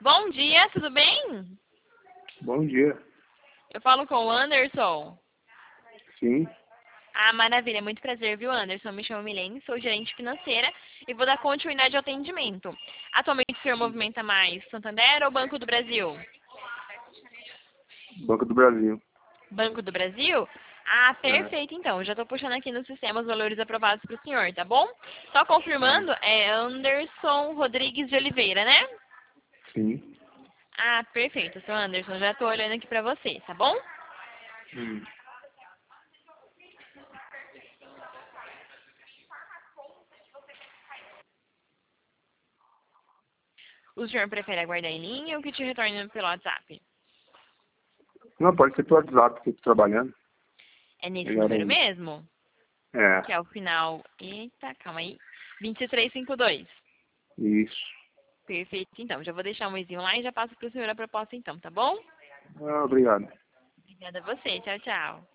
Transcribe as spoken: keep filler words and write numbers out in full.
Bom dia, tudo bem? Bom dia. Eu falo com o Anderson. Sim. Ah, maravilha, muito prazer, viu, Anderson? Me chamo Milene, sou gerente financeira e vou dar continuidade ao atendimento. Atualmente o senhor movimenta mais Santander ou Banco do Brasil? Banco do Brasil. Banco do Brasil? Ah, É. perfeito, então. Já estou puxando aqui no sistema os valores aprovados para o senhor, tá bom? Só confirmando, é Anderson Rodrigues de Oliveira, né? Sim. Ah, perfeito, seu Anderson. Já estou olhando aqui para você, tá bom? Hum. O senhor prefere aguardar em linha ou que te retorne pelo WhatsApp? Não, pode ser pelo WhatsApp que eu tô trabalhando. É nesse Melhor número ainda. mesmo? É. Que é o final... Eita, calma aí. dois três cinco dois. Isso. Perfeito, então. Já vou deixar um izinho lá e já passo para o senhor a proposta então, tá bom? Ah, obrigado. Obrigada a você. Tchau, tchau.